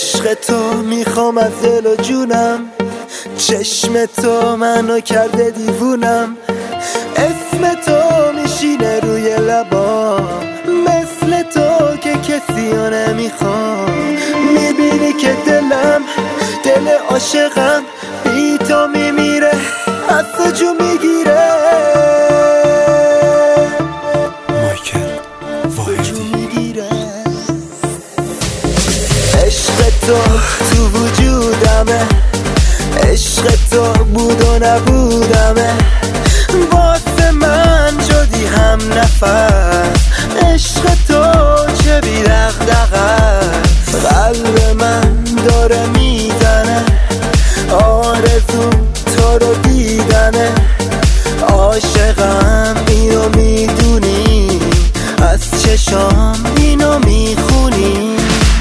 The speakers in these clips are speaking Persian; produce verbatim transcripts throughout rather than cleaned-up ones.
عشق تو میخوام از دل و جونم، چشم تو منو کرده دیوونم، اسم تو میشینه روی لبام، مثل تو که کسی رو نمیخوام. میبینی که دلم دل عاشقم، بی تو میمیره از تو جو میگیره. مایکل وایدی. عشق تو تو وجودمه، عشق تو بود و نبودمه، واسه من شدی هم نفس. عشق تو چه بی دغدغه، قلب من داره میزنه، آرزو تو رو دیدنه. عاشقم اینو میدونی، از چشام اینو میخونی.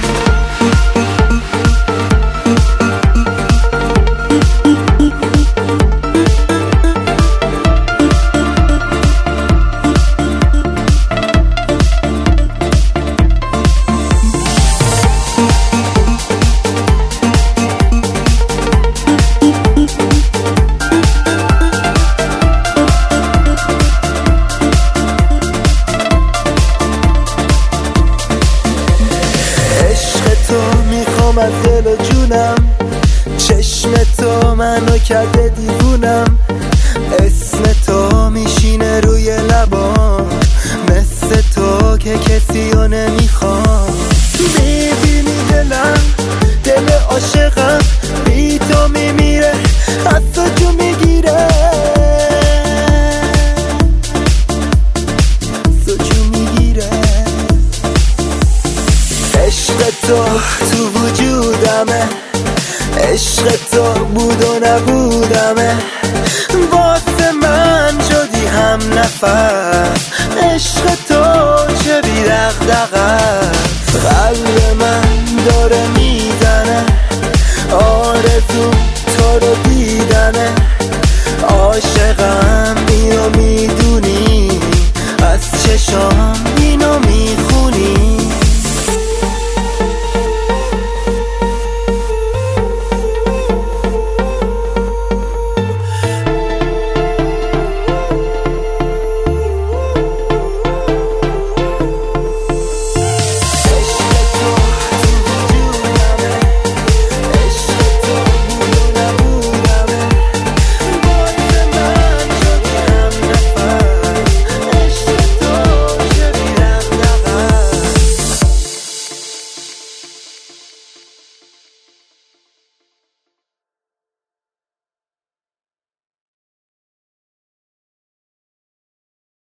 از دل و جونم، چشم تو منو کرده دیوونم، اسم تو میشینه روی لبام، مثل تو که کسی رو نمیخوام. میبینی دلم دل عاشقم، بی تو میمیره از تو جو میگیره. عشق تو تو وجودمه، عشق تو بود و نبودمه، واسه من شدی هم نفس. عشق تو چه بی دغدغه، قلب من داره میزنه، آرزو